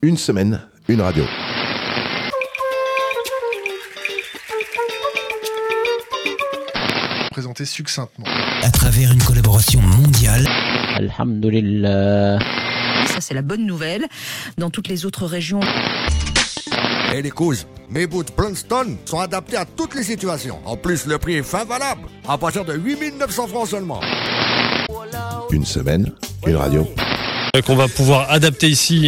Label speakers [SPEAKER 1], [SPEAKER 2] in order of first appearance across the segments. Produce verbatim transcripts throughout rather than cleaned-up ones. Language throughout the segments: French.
[SPEAKER 1] Une semaine, une radio.
[SPEAKER 2] Présenté succinctement.
[SPEAKER 3] À travers une collaboration mondiale.
[SPEAKER 4] Alhamdulillah.
[SPEAKER 5] Ça, c'est la bonne nouvelle. Dans toutes les autres régions.
[SPEAKER 6] Et hey les couses, mes boots Princeton sont adaptés à toutes les situations. En plus, le prix est fin valable, à partir de huit mille neuf cents francs seulement.
[SPEAKER 1] Une semaine, une radio.
[SPEAKER 7] Qu'on va pouvoir adapter ici.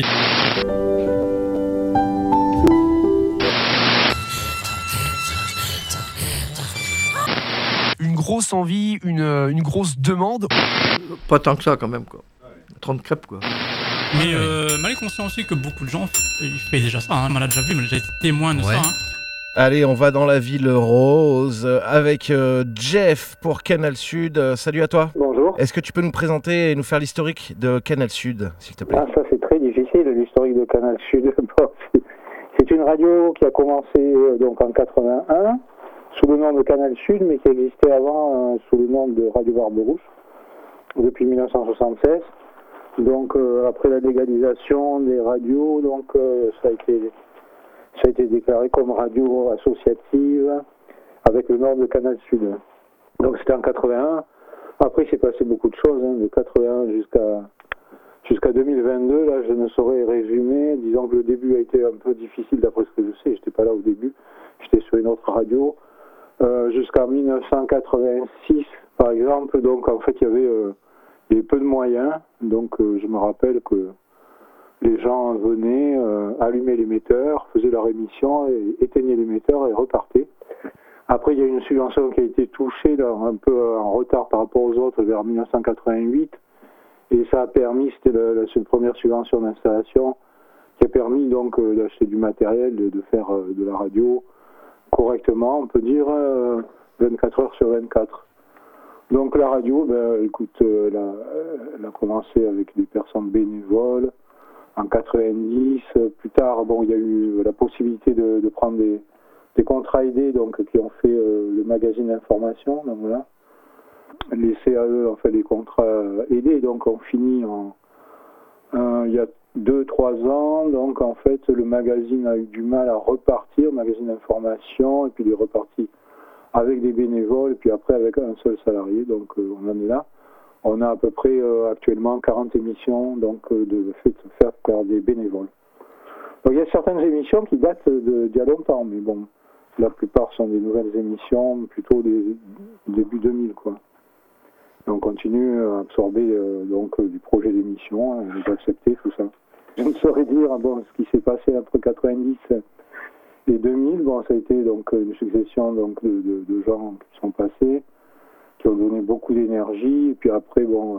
[SPEAKER 8] Une grosse envie, une, une grosse demande.
[SPEAKER 9] Pas tant que ça quand même, quoi. trente crêpes, quoi.
[SPEAKER 10] Mais euh, mal est conscient aussi que beaucoup de gens ils font déjà ça, hein. On l'a déjà vu, mais j'ai été témoin de ouais. ça. Hein.
[SPEAKER 11] Allez, on va dans la ville rose avec euh, Jeff pour Canal Sud. Euh, salut à toi.
[SPEAKER 12] Bonjour.
[SPEAKER 11] Est-ce que tu peux nous présenter et nous faire l'historique de Canal Sud, s'il te plaît?
[SPEAKER 12] Ah, ça c'est très difficile, l'historique de Canal Sud. Bon, c'est, c'est une radio qui a commencé euh, donc en quatre-vingt-un sous le nom de Canal Sud, mais qui existait avant euh, sous le nom de Radio Barberousse depuis dix-neuf cent soixante-seize. Donc euh, après la légalisation des radios, donc euh, ça a été ça a été déclaré comme radio associative avec le nom de Canal Sud. Donc c'était en quatre-vingt-un. Après il s'est passé beaucoup de choses, hein, de quatre-vingt-un jusqu'à jusqu'à deux mille vingt-deux. Là je ne saurais résumer. Disons que le début a été un peu difficile d'après ce que je sais. J'étais pas là au début. J'étais sur une autre radio euh, jusqu'en dix-neuf cent quatre-vingt-six par exemple. Donc en fait il y avait euh, Il y avait peu de moyens, donc euh, je me rappelle que les gens venaient, euh, allumaient l'émetteur, faisaient leur émission, et éteignaient l'émetteur et repartaient. Après, il y a une subvention qui a été touchée, là, un peu en retard par rapport aux autres, vers dix-neuf cent quatre-vingt-huit, et ça a permis, c'était la, la, la première subvention d'installation, qui a permis donc euh, d'acheter du matériel, de, de faire euh, de la radio correctement, on peut dire euh, vingt-quatre heures sur vingt-quatre. Donc la radio, ben, écoute, euh, elle, a, elle a commencé avec des personnes bénévoles en quatre-vingt-dix. Plus tard, bon, il y a eu la possibilité de, de prendre des, des contrats aidés, donc qui ont fait euh, le magazine d'information. Donc voilà, les C A E ont fait des contrats aidés, donc on finit en euh, il y a deux, trois ans. Donc en fait, le magazine a eu du mal à repartir, magazine d'information, et puis il est reparti avec des bénévoles, et puis après avec un seul salarié, donc euh, on en est là. On a à peu près euh, actuellement quarante émissions, donc euh, de fait faites par des bénévoles. Donc il y a certaines émissions qui datent de, d'il y a longtemps, mais bon, la plupart sont des nouvelles émissions, plutôt des début deux mille, quoi. Et on continue à absorber euh, donc euh, du projet d'émission, hein, d'accepter tout ça. Je ne saurais dire bon, ce qui s'est passé entre quatre-vingt-dix et deux mille, bon, ça a été donc une succession donc de, de, de gens qui sont passés, qui ont donné beaucoup d'énergie, et puis après, bon, euh,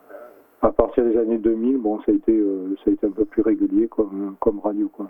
[SPEAKER 12] à partir des années deux mille, bon, ça a été, euh, ça a été un peu plus régulier comme, comme radio, quoi.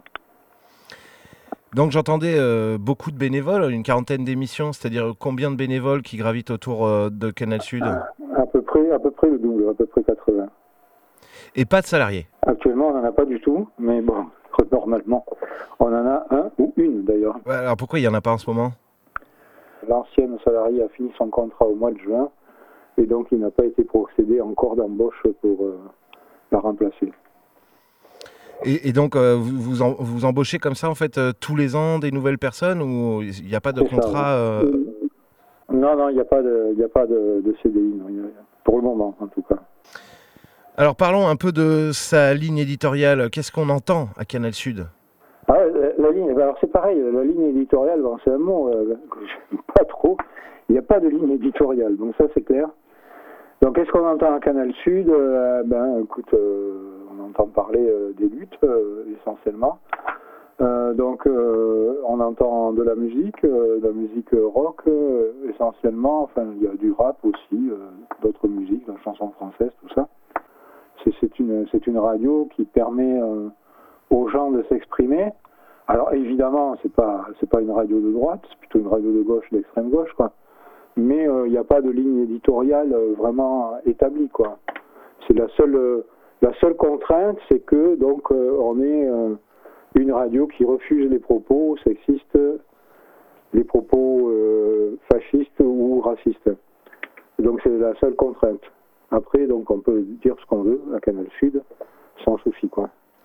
[SPEAKER 11] Donc j'entendais euh, beaucoup de bénévoles, une quarantaine d'émissions, c'est-à-dire combien de bénévoles qui gravitent autour euh, de Canal Sud?
[SPEAKER 12] à, à peu près, à peu près le double, à peu près quatre-vingts.
[SPEAKER 11] Et pas de salariés?
[SPEAKER 12] Actuellement, on n'en a pas du tout, mais bon, normalement, on en a un ou une d'ailleurs.
[SPEAKER 11] Ouais, alors pourquoi il n'y en a pas en ce moment?
[SPEAKER 12] L'ancienne salariée a fini son contrat au mois de juin, et donc il n'a pas été procédé encore d'embauche pour euh, la remplacer.
[SPEAKER 11] Et, et donc, euh, vous, vous, en, vous embauchez comme ça, en fait, euh, tous les ans des nouvelles personnes, ou il n'y a pas de
[SPEAKER 12] C'est
[SPEAKER 11] contrat
[SPEAKER 12] ça,
[SPEAKER 11] euh...
[SPEAKER 12] Non, non, il n'y a pas de, il n'y a pas de, de C D I, non, pour le moment, en tout cas.
[SPEAKER 11] Alors, parlons un peu de sa ligne éditoriale. Qu'est-ce qu'on entend à Canal Sud?
[SPEAKER 12] Ah, la, la ligne, alors c'est pareil, la ligne éditoriale, bon, c'est un mot euh, que je n'aime pas trop. Il n'y a pas de ligne éditoriale, donc ça, c'est clair. Donc, qu'est-ce qu'on entend à Canal Sud? euh, Ben, écoute, euh, on entend parler euh, des luttes, euh, essentiellement. Euh, donc, euh, on entend de la musique, euh, de la musique rock, euh, essentiellement. Enfin, il y a du rap aussi, euh, d'autres musiques, la chanson française, tout ça. C'est, c'est, une, c'est une radio qui permet euh, aux gens de s'exprimer. Alors, évidemment, c'est pas, c'est pas une radio de droite, c'est plutôt une radio de gauche, d'extrême gauche, quoi. Mais il euh, n'y a pas de ligne éditoriale euh, vraiment établie, quoi. C'est la seule, euh, la seule contrainte, c'est que donc euh, on est euh, une radio qui refuse les propos sexistes, les propos euh, fascistes ou racistes. Donc c'est la seule contrainte. Après, donc on peut dire ce qu'on veut à Canal Sud, sans souci, quoi.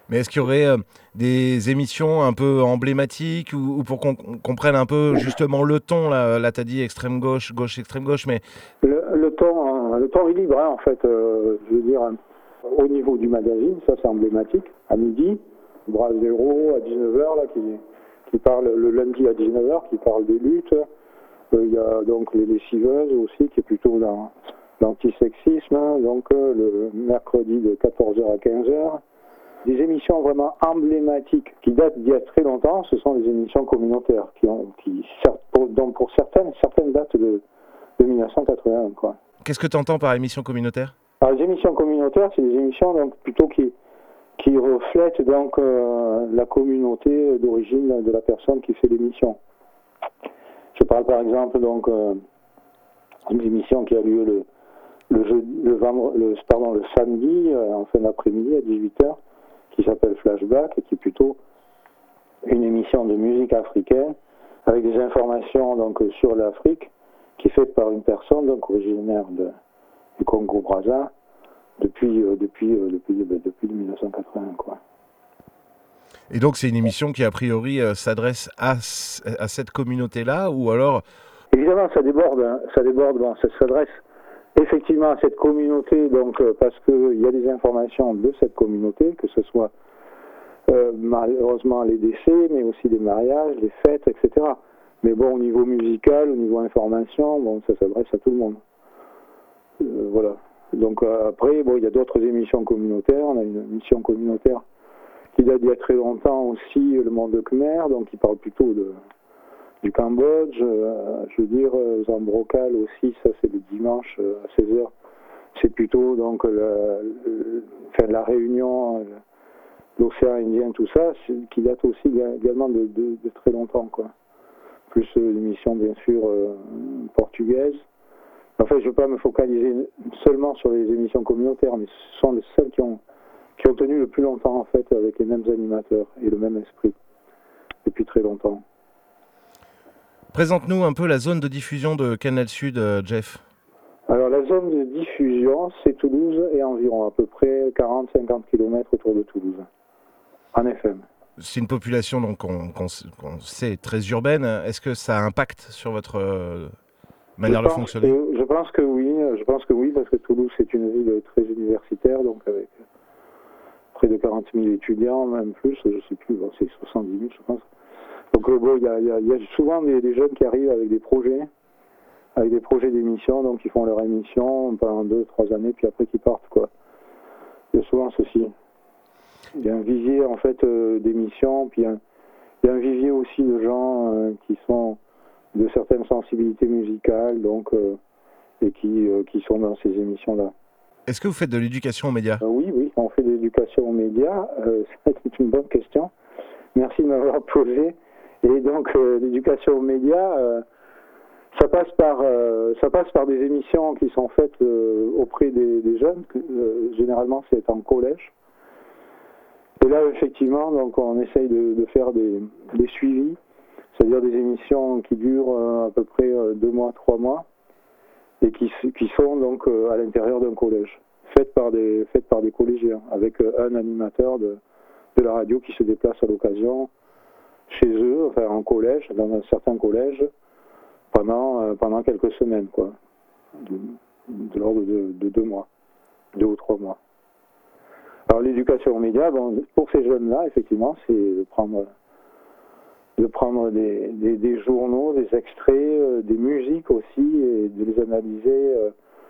[SPEAKER 11] Mais est-ce qu'il y aurait euh, des émissions un peu emblématiques ou, ou pour qu'on comprenne un peu justement le ton, là, là tu as dit extrême gauche, gauche, extrême gauche, mais...
[SPEAKER 12] Le, le ton, hein, le ton est libre, hein, en fait, euh, je veux dire, hein, au niveau du magazine, ça c'est emblématique, à midi, Bras Zéro à dix-neuf heures, là, qui, qui parle le lundi à dix-neuf heures, qui parle des luttes. Il euh, y a donc les lessiveuses aussi, qui est plutôt dans l'antisexisme, hein, donc euh, le mercredi de quatorze heures à quinze heures. Des émissions vraiment emblématiques qui datent d'il y a très longtemps, ce sont des émissions communautaires qui ont, qui, pour, donc pour certaines, certaines datent de, de mille neuf cent quatre-vingt-un, quoi.
[SPEAKER 11] Qu'est-ce que tu entends par émission communautaire ?
[SPEAKER 12] Alors, les émissions communautaires, c'est des émissions donc plutôt qui, qui reflètent donc euh, la communauté d'origine de la personne qui fait l'émission. Je parle par exemple donc euh, d'une émission qui a lieu le le, jeudi, le, vendredi, le, pardon, le samedi euh, en fin d'après-midi à dix-huit heures, qui s'appelle Flashback, et qui est plutôt une émission de musique africaine avec des informations donc sur l'Afrique, qui est faite par une personne donc originaire de, du Congo-Brazza depuis euh, depuis euh, depuis euh, depuis mille neuf cent quatre-vingts, quoi.
[SPEAKER 11] Et donc c'est une émission qui a priori euh, s'adresse à, à cette communauté-là, ou alors...
[SPEAKER 12] Évidemment, ça déborde, hein, ça déborde, bon, ça s'adresse effectivement à cette communauté, donc euh, parce qu'il y a des informations de cette communauté, que ce soit euh, malheureusement les décès, mais aussi les mariages, les fêtes, et cetera. Mais bon, au niveau musical, au niveau information, bon, ça s'adresse à tout le monde. Euh, voilà. Donc euh, après, bon, il y a d'autres émissions communautaires. On a une émission communautaire qui date d'il y a très longtemps aussi, le Monde Khmer, donc qui parle plutôt de du Cambodge, euh, je veux dire, euh, Zambrocal aussi, ça c'est le dimanche euh, à seize heures. C'est plutôt donc la, le, enfin, la réunion, euh, l'océan Indien, tout ça, qui date aussi également de, de, de très longtemps, quoi. Plus euh, l'émission bien sûr euh, portugaise. Enfin, je ne veux pas me focaliser seulement sur les émissions communautaires, mais ce sont les seules qui ont, qui ont tenu le plus longtemps en fait, avec les mêmes animateurs et le même esprit, depuis très longtemps.
[SPEAKER 11] Présente-nous un peu la zone de diffusion de Canal Sud, euh, Jeff.
[SPEAKER 12] Alors la zone de diffusion, c'est Toulouse et environ à peu près quarante à cinquante kilomètres autour de Toulouse, en F M.
[SPEAKER 11] C'est une population donc qu'on, qu'on, qu'on sait très urbaine. Est-ce que ça impacte sur votre euh, manière de fonctionner ?
[SPEAKER 12] que, Je pense que oui, je pense que oui, parce que Toulouse c'est une ville très universitaire, donc avec près de quarante mille étudiants, même plus, je ne sais plus, bon, c'est soixante-dix mille je pense. Donc bon, il y a, y, a, y a souvent des, des jeunes qui arrivent avec des projets, avec des projets d'émission, donc ils font leur émission pendant deux, trois années, puis après qu'ils partent, quoi. Il y a souvent ceci. Il y a un vivier en fait euh, d'émissions, puis il y, y a un vivier aussi de gens euh, qui sont de certaines sensibilités musicales, donc euh, et qui, euh, qui sont dans ces émissions-là.
[SPEAKER 11] Est-ce que vous faites de l'éducation aux médias ?
[SPEAKER 12] euh, Oui, oui, on fait de l'éducation aux médias. Euh, c'est une bonne question. Merci de m'avoir posé. Et donc euh, l'éducation aux médias, euh, ça passe par euh, ça passe par des émissions qui sont faites euh, auprès des, des jeunes. Que, euh, généralement, c'est en collège. Et là, effectivement, donc on essaye de, de faire des, des suivis, c'est-à-dire des émissions qui durent euh, à peu près euh, deux mois, trois mois, et qui, qui sont donc euh, à l'intérieur d'un collège, faites par des faites par des collégiens, avec euh, un animateur de de la radio qui se déplace à l'occasion chez eux, enfin en collège, dans un certain collège, pendant, euh, pendant quelques semaines, quoi, de, de l'ordre de, de deux mois, deux ou trois mois. Alors l'éducation aux médias, bon, pour ces jeunes-là, effectivement, c'est de prendre, de prendre des, des, des journaux, des extraits, euh, des musiques aussi, et de les analyser euh,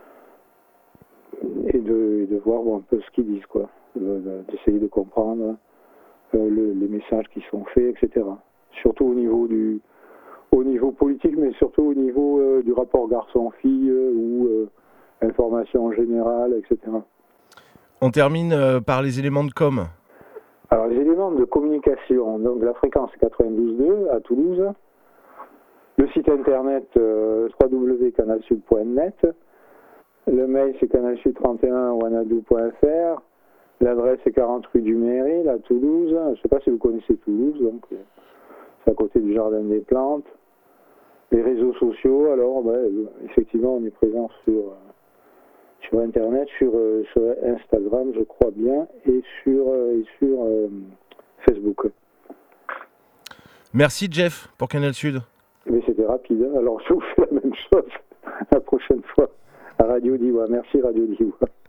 [SPEAKER 12] et, de, et de voir bon, un peu ce qu'ils disent, quoi, de, de, d'essayer de comprendre Euh, le, les messages qui sont faits, et cetera. Surtout au niveau du, au niveau politique, mais surtout au niveau euh, du rapport garçon-fille euh, ou euh, information générale, et cetera.
[SPEAKER 11] On termine euh, par les éléments de com.
[SPEAKER 12] Alors les éléments de communication, donc la fréquence quatre-vingt-douze virgule deux à Toulouse, le site internet euh, w w w point canal sud point net, le mail c'est canalsud trente et un arobase wanadoo point f r. L'adresse est quarante rue du Méril à Toulouse. Je ne sais pas si vous connaissez Toulouse, donc c'est à côté du Jardin des Plantes. Les réseaux sociaux, alors ben, effectivement on est présent sur, sur Internet, sur, euh, sur Instagram, je crois bien, et sur, euh, et sur euh, Facebook.
[SPEAKER 11] Merci Jeff pour Canal Sud.
[SPEAKER 12] Mais c'était rapide, hein. Alors je vous fais la même chose la prochaine fois à Radio Diwa. Merci Radio Diwa.